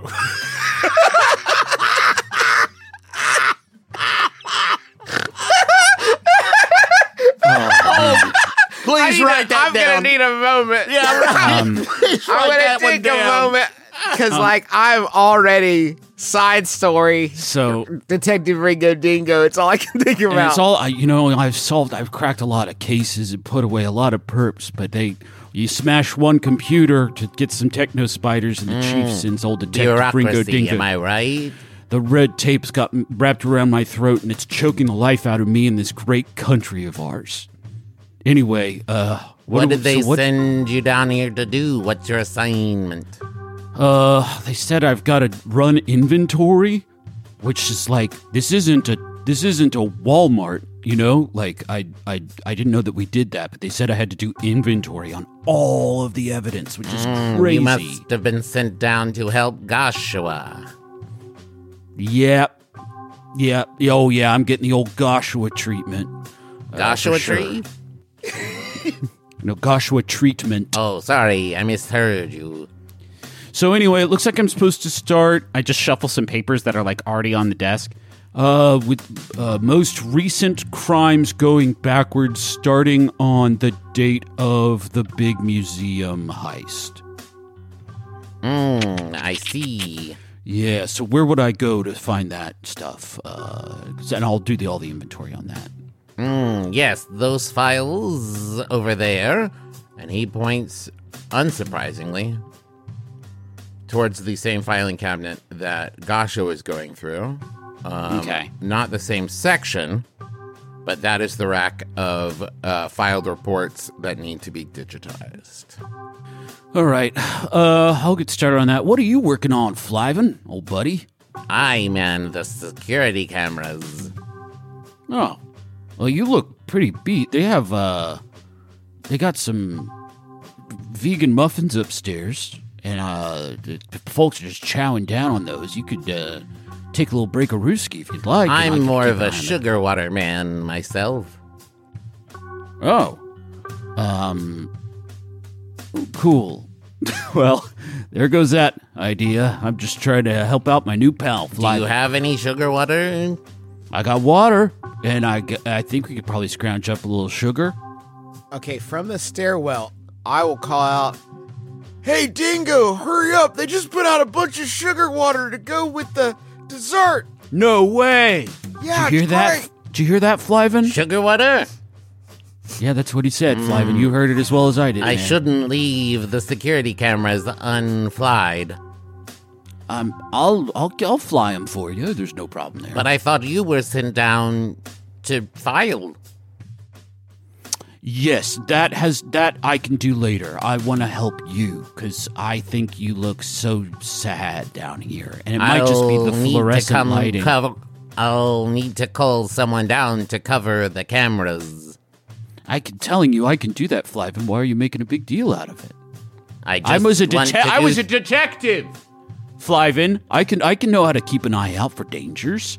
S5: Please write that
S7: I'm
S5: down.
S7: gonna need a moment.
S5: yeah, right.
S6: Um,
S5: Please
S7: I'm
S5: write
S7: gonna
S5: that one
S7: take a
S5: down.
S7: moment because, like, I'm already side story.
S6: so
S7: Detective Ringo Dingo. It's all I can think
S6: and
S7: about.
S6: it's all I, you know. I've solved. I've cracked a lot of cases and put away a lot of perps. But they, you smash one computer to get some techno spiders, and the chief sends old Detective Ringo
S2: Bureaucracy,
S6: Dingo.
S2: am I right?
S6: The red tape's got m- wrapped around my throat, and it's choking the life out of me in this great country of ours. Anyway, uh,
S2: What,
S6: do-
S2: did they
S6: so what-
S2: send you down here to do? What's your assignment?
S6: Uh, they said I've got to run inventory, which is like this isn't a this isn't a Walmart, you know. Like I I I didn't know that we did that, but they said I had to do inventory on all of the evidence, which is crazy.
S2: You must have been sent down to help Joshua.
S6: Yep. Yeah. Oh yeah, I'm getting the old Joshua treatment. uh,
S2: Joshua
S6: for sure.
S2: tree?
S6: No, Joshua treatment.
S2: Oh, sorry, I misheard you.
S6: So anyway, it looks like I'm supposed to start.
S3: I just shuffle some papers that are like already on the desk.
S6: Uh, with uh, most recent crimes going backwards, starting on the date of the big museum heist.
S2: Hmm, I see.
S6: Yeah, so where would I go to find that stuff? Uh, and I'll do the, all the inventory on that.
S2: Hmm, yes, those files over there. And he points, unsurprisingly, towards the same filing cabinet that Gasho is going through. Um,
S3: Okay.
S2: Not the same section, but that is the rack of uh, filed reports that need to be digitized.
S6: All right, uh, I'll get started on that. What are you working on, Flyvin, old buddy?
S2: I man the security cameras.
S6: Oh, well, you look pretty beat. They have, uh, they got some vegan muffins upstairs, and, uh, the folks are just chowing down on those. You could, uh, take a little break of Rooski if you'd like. and I
S2: I'm
S6: could
S2: more
S6: keep
S2: of
S6: an
S2: a
S6: eye on it.
S2: sugar water man myself.
S6: Oh, um, cool. Well, there goes that idea. I'm just trying to help out my new pal,
S2: Do
S6: Fly.
S2: you have any sugar water?
S6: I got water, and I, g- I think we could probably scrounge up a little sugar.
S7: Okay, from the stairwell, I will call out, "Hey, Dingo, hurry up! They just put out a bunch of sugar water to go with the dessert."
S6: No way!
S7: Yeah,
S6: Did you hear
S7: it's
S6: that?
S7: great.
S6: Did you hear that, Flyvin?
S2: Sugar water?
S6: Yeah, that's what he said, Flyvin. You heard it as well as I did.
S2: I
S6: man.
S2: shouldn't leave the security cameras unflied.
S6: Um, I'll, I'll, I'll fly him for you. There's no problem there.
S2: But I thought you were sent down to file.
S6: Yes, that has that I can do later. I want to help you because I think you look so sad down here, and it might just be the
S2: I'll need to
S6: fluorescent
S2: come
S6: lighting.
S2: cover- I'll need to call someone down to cover the cameras.
S6: I can telling you, I can do that, Flyvin. Why are you making a big deal out of it?
S2: I just
S6: I was a
S2: want
S6: dete-
S2: to
S6: I
S2: do-
S6: was a detective. Flyvin, I can I can know how to keep an eye out for dangers.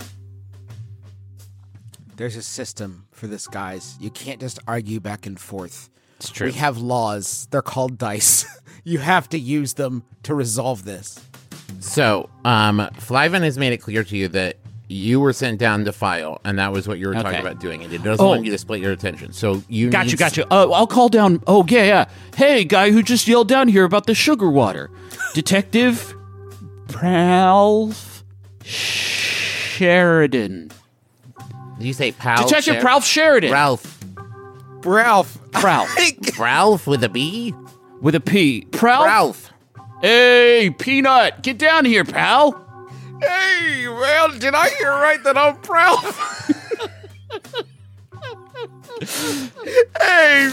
S7: There's a system for this, guys. You can't just argue back and forth.
S6: It's true.
S7: We have laws. They're called dice. You have to use them to resolve this.
S2: So, um, Flyvin has made it clear to you that you were sent down to file, and that was what you were talking
S6: Okay.
S2: about doing, and it doesn't
S6: Oh.
S2: want you to split your attention. So you
S6: Gotcha,
S2: need
S6: gotcha. Uh, I'll call down. Oh, yeah, yeah. Hey, guy who just yelled down here about the sugar water. Detective Ralph Sheridan.
S2: Did you say pal?
S6: Detective
S2: Sher-
S6: Ralph Sheridan.
S2: Ralph.
S7: Ralph.
S6: Ralph.
S2: Ralph with a B?
S6: With a P. Ralph.
S2: Ralph.
S6: Hey, Peanut. Get down here, pal.
S7: Hey, well, did I hear right that I'm Ralph? Hey.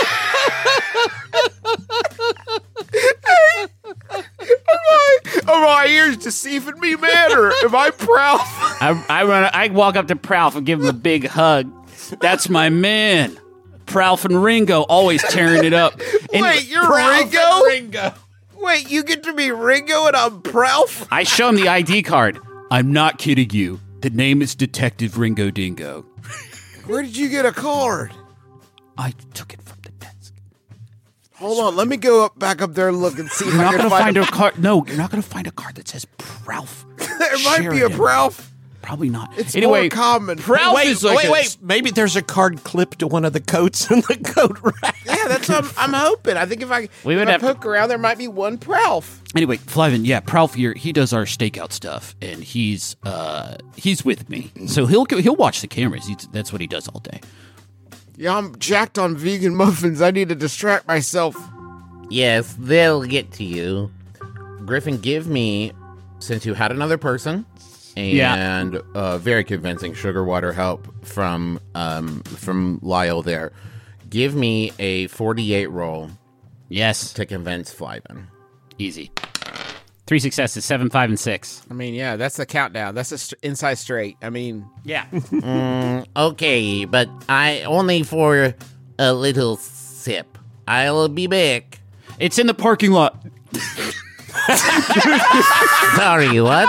S7: Hey. Are my, are my ears deceiving me, man, or am I proud?
S6: I, I run. I walk up to Pralf and give him a big hug. That's my man. Pralf and Ringo always tearing it up. And
S7: Wait, you're
S6: Pralf
S7: Ringo?
S6: and Ringo.
S7: Wait, you get to be Ringo and I'm Pralf?
S6: I show him the I D card. I'm not kidding you. The name is Detective Ringo Dingo.
S7: Where did you get a card?
S6: I took it from the desk.
S7: Hold on, let me go up back up there and look and see if
S6: You're
S7: I
S6: not
S7: can
S6: going to
S7: find,
S6: find
S7: a...
S6: a card. No, you're not going to find a card that says Pralf.
S7: There might be a
S6: Sheridan.
S7: Pralf.
S6: Probably not.
S7: It's
S6: anyway,
S7: more common.
S6: Pralf
S5: wait,
S6: is like
S5: wait,
S6: a-
S5: wait. Maybe there's a card clipped to one of the coats in the coat rack.
S7: Yeah, that's what I'm, I'm hoping. I think if I,
S6: We
S7: if
S6: would
S7: I
S6: have to-
S7: poke around, there might be one Pralf.
S6: Anyway, Flyvin, yeah, Pralf here, he does our stakeout stuff, and he's uh he's with me, so he'll he'll watch the cameras. He's, that's what he does all day.
S7: Yeah, I'm jacked on vegan muffins. I need to distract myself.
S2: Yes, they'll get to you. Griffin, give me, since you had another person,
S6: Yeah.
S2: and uh, very convincing sugar water help from um, from Lyle there, give me a forty-eight roll
S6: Yes,
S2: to convince Flyvin.
S6: easy. Three successes, seven, five, and six.
S7: I mean, yeah, that's the countdown. That's the st- inside straight. I mean,
S6: Yeah.
S2: Okay, but I only for a little sip. I'll be back.
S6: It's in the parking lot.
S2: Sorry, what?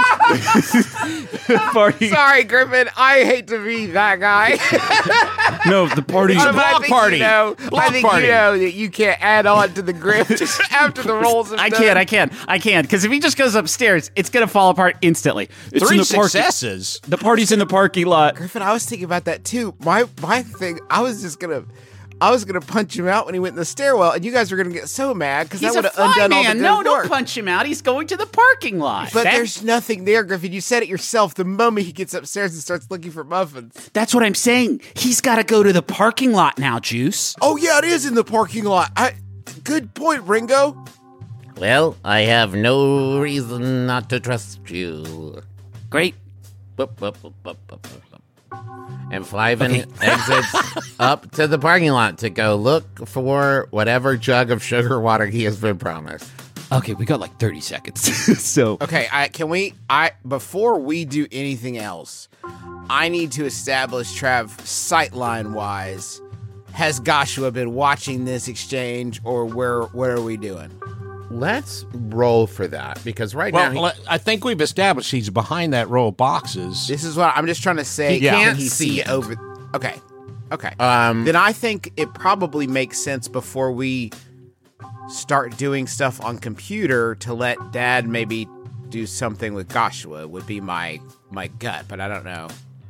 S6: Party.
S7: sorry, Griffin. I hate to be that guy.
S6: No, the party.
S7: But I
S5: block
S7: think
S5: party.
S7: You know,
S5: Block
S7: I think
S5: party.
S7: you know that you can't add on to the grift after the rolls. Have
S6: I
S7: done.
S6: can't, I can't, I can't, because if he just goes upstairs, it's gonna fall apart instantly. It's
S5: Three
S6: in the parking-
S5: successes.
S6: The party's in the parking lot.
S7: Griffin, I was thinking about that too. My my thing, I was just gonna, I was gonna punch him out when he went in the stairwell, and you guys were gonna get so mad because that
S6: He's
S7: would
S6: a
S7: have
S6: fly
S7: undone all the
S6: man.
S7: good
S6: No,
S7: work.
S6: don't punch him out. He's going to the parking lot.
S7: But
S6: That-
S7: there's nothing there, Griffin. You said it yourself. The moment he gets upstairs and starts looking for muffins.
S6: That's what I'm saying. He's got to go to the parking lot now, Juice.
S7: Oh yeah, it is in the parking lot. I, good point, Ringo.
S2: Well, I have no reason not to trust you.
S6: Great.
S2: Boop, boop, boop, boop, boop, boop, boop. And Flyvin exits up to the parking lot to go look for whatever jug of sugar water he has been promised.
S6: Okay, we got like thirty seconds. so
S7: Okay, I can we I before we do anything else, I need to establish, Trav, sightline wise, has Joshua been watching this exchange, or where what are we doing?
S2: Let's roll for that, because right
S5: Well,
S2: now he,
S5: le- I think we've established he's behind that row of boxes.
S7: This is what I'm just trying to say.
S2: He can't
S7: Can he
S2: see
S7: see
S2: it.
S7: over? Okay, okay.
S2: um,
S7: Then I think it probably makes sense before we start doing stuff on computer to let Dad maybe do something with Joshua. Would be my my gut, but I don't know.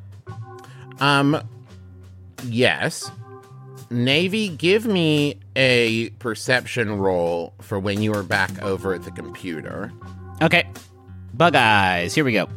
S2: um, yes. Navy, give me a perception roll for when you are back over at the computer.
S6: okay, Bug Eyes. Here we go.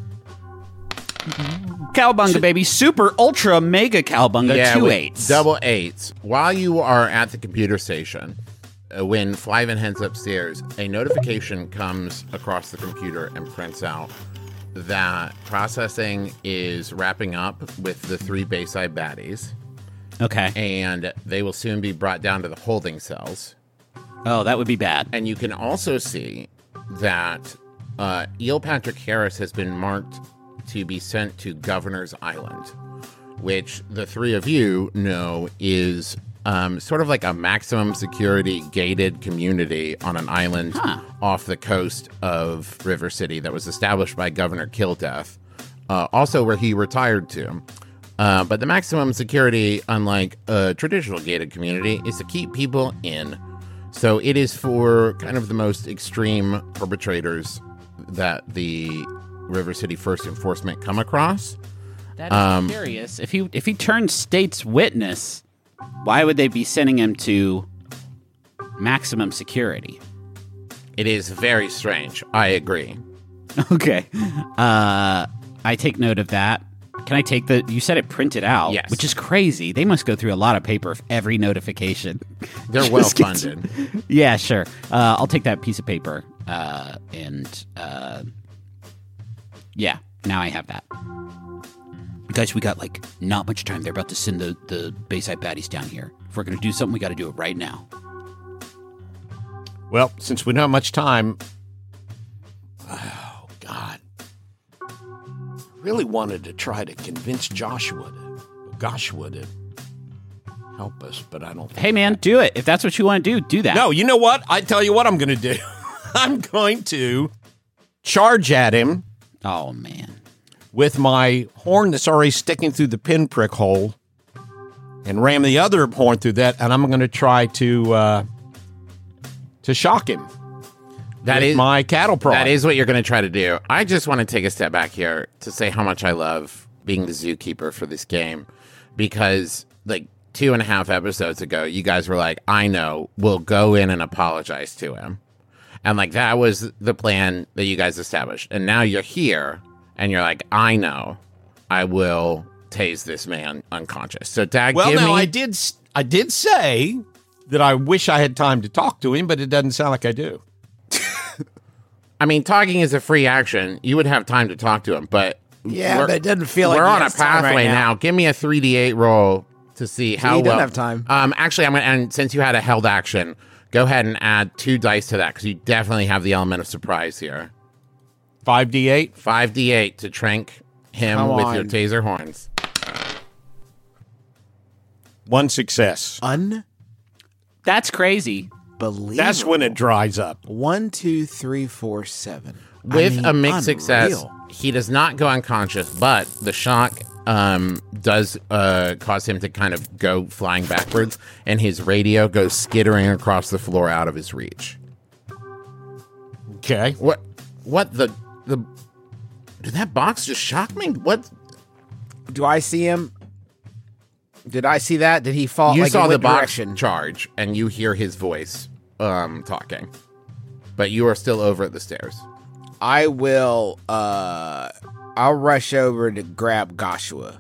S6: Cowbunga, baby. Super, ultra, mega cowbunga. two
S2: with
S6: eights.
S2: Double eights. While you are at the computer station, uh, when Flyvin heads upstairs, a notification comes across the computer and prints out that processing is wrapping up with the three Bayside baddies.
S3: Okay.
S2: And they will soon be brought down to the holding cells.
S3: Oh, that would be bad.
S2: And you can also see that uh, Eel Patrick Harris has been marked to be sent to Governor's Island, which the three of you know is um, sort of like a maximum security gated community on an island
S3: Huh.
S2: off the coast of River City that was established by Governor Killdeath, uh, also where he retired to. Uh, but the maximum security, unlike a traditional gated community, is to keep people in. So it is for kind of the most extreme perpetrators that the River City First Enforcement come across.
S3: That is
S2: Um,
S3: curious. If he if he turned state's witness, why would they be sending him to maximum security?
S2: It is very strange. I agree.
S3: Okay. Uh, I take note of that. Can I take the... You said it printed out,
S2: Yes.
S3: which is crazy. They must go through a lot of paper for every notification.
S2: They're well
S3: Just gets-
S2: funded.
S3: Yeah, sure. Uh, I'll take that piece of paper. Uh, and, uh, yeah, now I have that. Guys, we got, like, not much time. They're about to send the, the Bayside baddies down here. If we're going to do something, we got to do it right now.
S5: Well, since we don't have much time, oh God, really wanted to try to convince Joshua to, Joshua to help us, but I don't. Think
S3: Hey, man, do it. If that's what you want to do, do that.
S5: No, you know what? I tell you what I'm going to do. I'm going to charge at him
S3: Oh, man.
S5: with my horn that's already sticking through the pinprick hole and ram the other horn through that, and I'm going to try to uh, to shock him.
S2: That
S5: with
S2: is
S5: my cattle prod.
S2: That is what you're going to try to do. I just want to take a step back here to say how much I love being the zookeeper for this game, because like two and a half episodes ago, you guys were like, "I know, we'll go in and apologize to him," and like that was the plan that you guys established. And now you're here, and you're like, "I know, I will tase this man unconscious." So, Dad,
S5: Well,
S2: give
S5: now
S2: me.
S5: I did. s- I did say that I wish I had time to talk to him, but it doesn't sound like I do.
S2: I mean, talking is a free action. You would have time to talk to him, but
S7: Yeah,
S2: we're-
S7: but it doesn't feel like
S2: we're
S7: he
S2: on a
S7: has time right
S2: pathway
S7: now.
S2: now. Give me a three d eight roll to see how
S7: he doesn't
S2: well.
S7: have time.
S2: Um, actually, I'm gonna. And since you had a held action, go ahead and add two dice to that because you definitely have the element of surprise here.
S5: five d eight.
S2: Five d eight to trank him
S7: Come
S2: with
S7: on.
S2: your taser horns.
S5: One success.
S7: Unbelievable.
S3: That's crazy.
S5: That's when it dries up.
S7: One, two, three, four, seven. I
S2: With
S7: mean,
S2: a mixed success,
S7: unreal.
S2: he does not go unconscious, but the shock um, does uh, cause him to kind of go flying backwards, and his radio goes skittering across the floor out of his reach.
S5: Okay.
S2: What? What the the? Did that box just shock me? What?
S7: Do I see him? Did I see that? Did he fall?
S2: You
S7: like,
S2: saw
S7: in
S2: the
S7: what
S2: box
S7: direction?
S2: charge, and you hear his voice um, talking, but you are still over at the stairs.
S7: I will. uh I'll rush over to grab Joshua.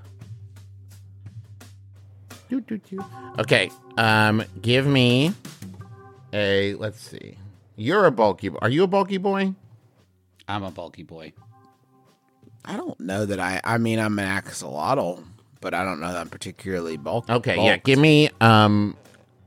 S2: Okay. Um, give me a. Let's see. You're a bulky. Are you a bulky boy?
S3: I'm a bulky boy.
S7: I don't know that I. I mean, I'm an axolotl, but I don't know that I'm particularly bulky.
S2: Okay. Yeah. Give me. Um.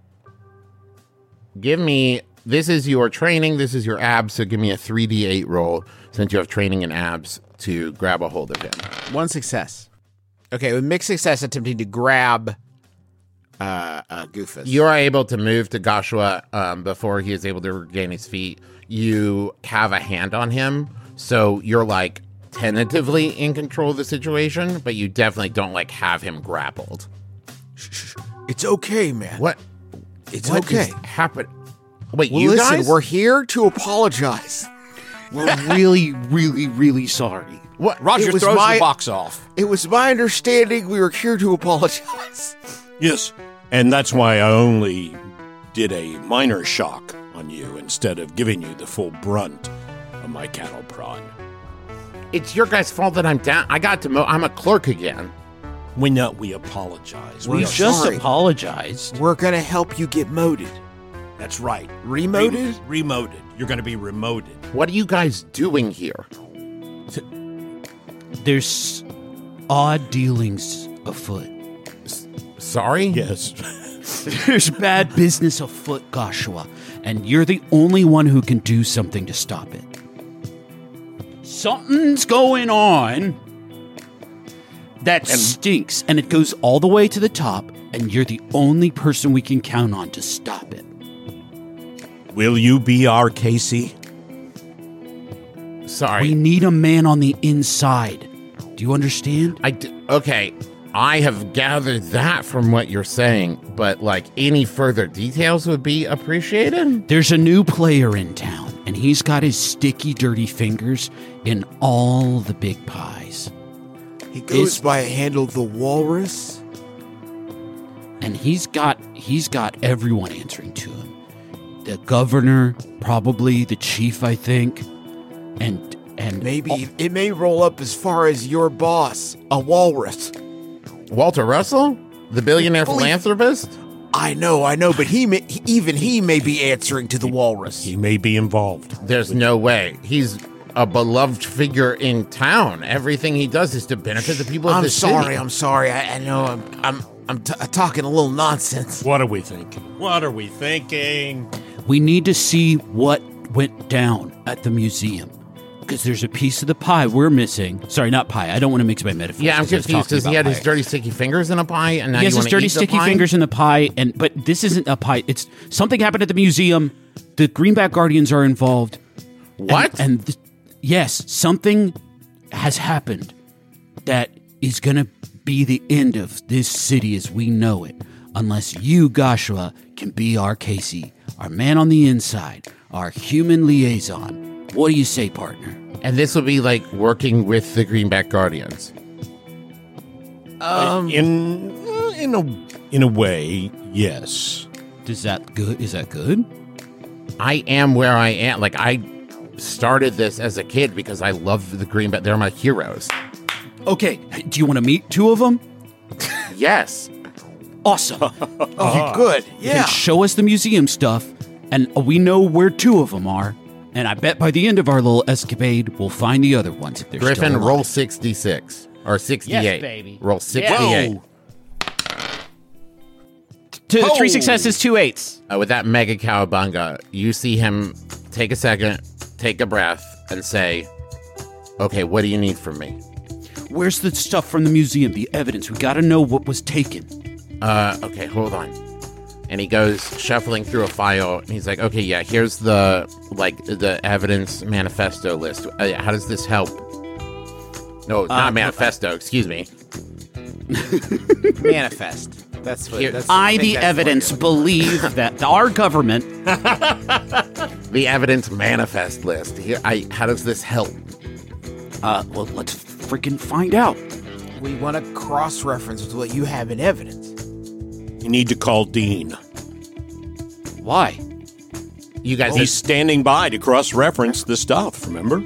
S2: Give me. This is your training. This is your abs. So give me a three d eight roll since you have training in abs to grab a hold of him.
S7: One success. Okay, with mixed success, attempting to grab uh, uh Goofus.
S2: You are able to move to Joshua um, before he is able to regain his feet. You have a hand on him, so you're like tentatively in control of the situation, but you definitely don't like have him grappled.
S7: It's okay, man.
S2: What?
S7: It's
S2: What
S7: okay.
S2: is happen- Wait,
S7: Well,
S2: you
S7: listen,
S2: guys?
S7: we're here to apologize.
S6: We're really, really, really sorry.
S2: What?
S5: Roger
S7: It was
S5: throws
S7: my-
S5: the box off.
S7: It was my understanding we were here to apologize.
S5: Yes. And that's why I only did a minor shock on you instead of giving you the full brunt of my cattle prod.
S2: It's your guys' fault that I'm down. I got to. Mo- I'm a clerk again.
S5: We know we apologize.
S7: We're
S5: We
S6: We
S5: are
S6: just
S7: sorry.
S6: apologized.
S7: We're gonna help you get moded.
S5: That's right.
S7: Remoted?
S5: Re- remoted. You're going to be remoted.
S2: What are you guys doing here?
S6: There's odd dealings afoot.
S2: sorry?
S5: Yes.
S6: There's bad business afoot, Joshua, and you're the only one who can do something to stop it. Something's going on that stinks, and it goes all the way to the top, and you're the only person we can count on to stop it.
S5: Will you be our Casey?
S2: Sorry.
S6: We need a man on the inside. Do you understand?
S2: I d- okay, I have gathered that from what you're saying, but like any further details would be appreciated.
S6: There's a new player in town, and he's got his sticky, dirty fingers in all the big pies.
S7: He goes
S6: Is-
S7: by a handle the Walrus.
S6: And he's got he's got everyone answering to him. The governor, probably the chief, I think. And and
S7: Maybe it may roll up as far as your boss, a walrus.
S2: Walter Russell, the billionaire
S7: Believe-
S2: philanthropist.
S7: I know, I know, but he may, he- even he may be answering to the walrus.
S5: He may be involved.
S2: There's no way. He's a beloved figure in town. Everything he does is to benefit the people of
S7: I'm
S2: the
S7: sorry,
S2: city.
S7: I'm sorry. I, I know I'm I'm I'm t- talking a little nonsense.
S5: What are we thinking? What are we thinking?
S6: we need to see what went down at the museum. Because there's a piece of the pie we're missing. Sorry, not pie. I don't want to mix my metaphors.
S2: Yeah, I'm
S6: because I was
S2: confused
S6: talking
S2: because he
S6: about
S2: had his
S6: pie.
S2: dirty, sticky fingers in a pie, and now
S6: He
S2: you
S6: has his
S2: want to
S6: dirty,
S2: eat the
S6: sticky
S2: pie?
S6: fingers in the pie, and but this isn't a pie. It's something happened at the museum. The Greenback Guardians are involved. And-
S2: What?
S6: And, th- yes, something has happened that is going to be the end of this city as we know it, unless you, Joshua, can be our Casey, our man on the inside, our human liaison. What do you say, partner?
S2: And this will be like working with the Greenback Guardians.
S5: Um, in uh, in a in a way, yes.
S6: Is that good? Is that good?
S2: I am where I am. Like, I started this as a kid because I love the Greenback. They're my heroes.
S6: Okay, do you want to meet two of them?
S2: Yes.
S6: Awesome.
S7: Okay, good.
S6: You
S7: Yeah.
S6: can show us the museum stuff, and we know where two of them are. And I bet by the end of our little escapade, we'll find the other ones if they're
S2: Griffin,
S6: still alive.
S2: roll sixty-six. Or sixty-eight.
S6: Yes, baby.
S2: Roll sixty-eight.
S5: Whoa.
S9: Two,
S5: Oh.
S9: Three successes, two eights.
S2: Uh, with that mega cowabunga, you see him take a second, take a breath, and say, okay, what do you need from me?
S6: Where's the stuff from the museum, the evidence? We gotta know what was taken.
S2: Uh, okay, hold on. And he goes shuffling through a file, and he's like, okay, yeah, here's the, like, the evidence manifesto list. Uh, how does this help? No, not manifesto, excuse me.
S7: Manifest. That's what.
S2: Here-
S7: That's,
S6: I,
S7: think
S6: the
S7: that's
S6: evidence,
S7: what you're
S6: believe that our government.
S2: The evidence manifest list. Here, I, how does this help?
S6: Uh, well, let's freaking find out.
S7: looking- We want to cross-reference with what you have in evidence.
S5: You need to call Dean.
S6: Why?
S2: You guys,
S5: He's standing by to cross-reference the stuff, remember?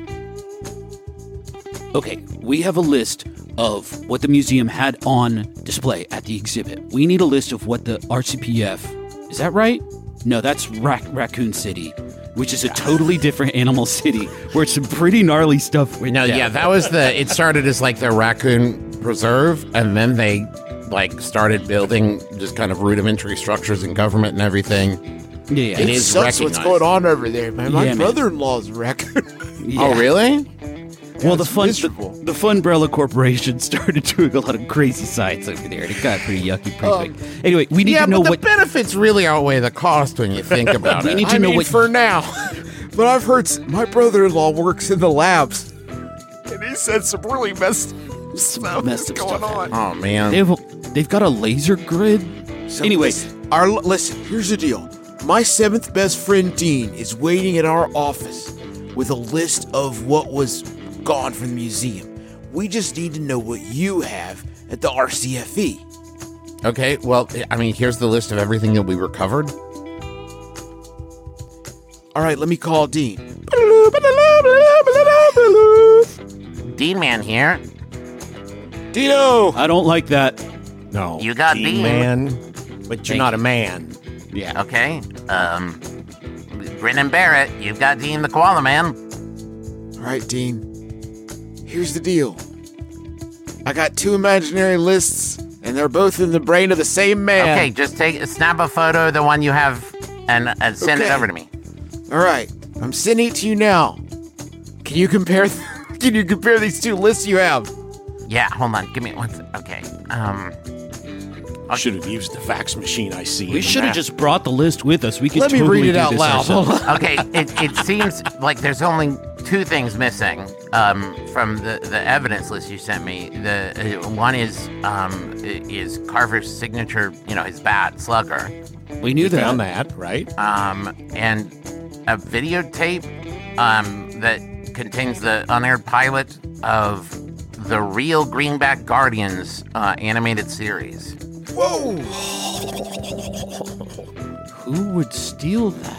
S6: Okay, we have a list of what the museum had on display at the exhibit. We need a list of what the R C P F. Is that right? No, that's Rac- Raccoon City, which is a totally different animal city where some pretty gnarly stuff went
S2: no,
S6: down.
S2: yeah, that was the, it started as like the raccoon preserve, and then they, like, started building just kind of rudimentary structures in government and everything.
S6: Yeah, yeah.
S2: It is
S7: Sucks what's
S2: recognized.
S7: going on over there, man. My
S6: Yeah, man.
S7: brother-in-law's raccoon.
S6: Yeah.
S2: Oh, really?
S6: Well, the
S7: it's
S6: fun,
S7: miserable.
S6: the, the Funbrella Corporation started doing a lot of crazy science over there, and it got pretty yucky pretty quick. Anyway, we need
S2: Yeah,
S6: to know
S2: but the
S6: what.
S2: benefits really outweigh the cost when you think about
S6: We
S2: it.
S6: need to
S7: I
S6: know
S7: mean,
S6: what.
S7: for now. But I've heard s- my brother-in-law works in the labs, and he said some really messed stuff
S6: messed
S7: is
S6: up
S7: going
S6: stuff
S7: on.
S2: Oh, man.
S6: they've they've got a laser grid.
S7: So
S6: Anyway.
S7: listen, our listen. Here's the deal. My seventh best friend Dean is waiting at our office with a list of what was gone from the museum. We just need to know what you have at the R C F E.
S2: Okay, well, I mean, here's the list of everything that we recovered.
S7: All right, let me call Dean.
S11: Dean Man here.
S7: Dino.
S6: I don't like that.
S5: No.
S11: You got
S5: Dean
S11: Dean.
S5: man, but you're
S6: Thank
S5: not
S6: you.
S5: a man.
S6: Yeah.
S11: Okay. Um, Grin and Barrett, you've got Dean the Koala Man.
S7: All right, Dean. Here's the deal. I got two imaginary lists, And they're both in the brain of the same man.
S11: Okay, just take snap a photo of the one you have and, and send
S7: Okay.
S11: it over to me.
S7: All right, I'm sending it to you now. Can you compare? Can you compare these two lists you have?
S11: Yeah, hold on. Give me one. sec- Okay. Um.
S5: I should have used the fax machine I see.
S6: We
S5: in
S6: should have
S5: the
S6: just brought the list with us. We could
S7: Let me
S6: totally
S7: read it
S6: do
S7: out
S6: this
S7: loud.
S6: ourselves.
S11: Okay. It, it seems like there's only two things missing um, from the, the evidence list you sent me. The uh, one is um, i- is Carver's signature. You know, his bat slugger.
S6: We knew
S5: map.
S6: that.
S5: Found that, right?
S11: Um, and a videotape um, that contains the unaired pilot of the real Greenback Guardians uh, animated series.
S7: Whoa!
S6: Who would steal that?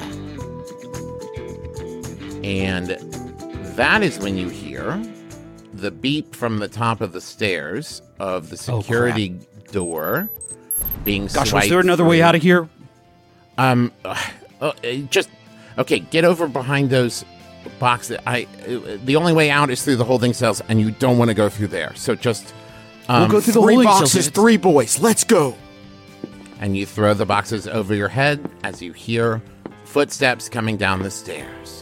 S2: And that is when you hear the beep from the top of the stairs of the
S6: Oh,
S2: security door being
S6: Gosh,
S2: swiped
S6: was there another way
S2: through.
S6: out of here?
S2: Um, uh, uh, just okay. Get over behind those boxes. I. Uh, the only way out is through the holding cells, and you don't want to go through there. So just um,
S6: we'll go through the
S7: Three
S6: holding cells.
S7: boxes, three boys. Let's go.
S2: and you throw the boxes over your head as you hear footsteps coming down the stairs.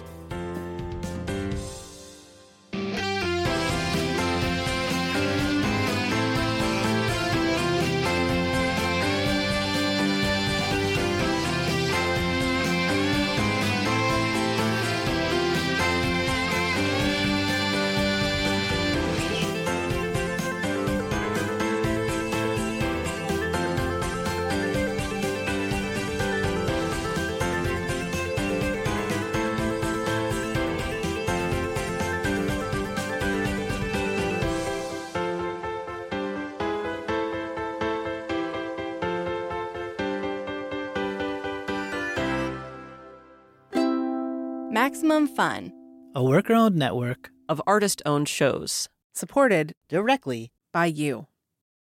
S12: Maximum Fun,
S13: a worker-owned network
S14: of artist-owned shows.
S15: Supported
S13: directly
S15: by you.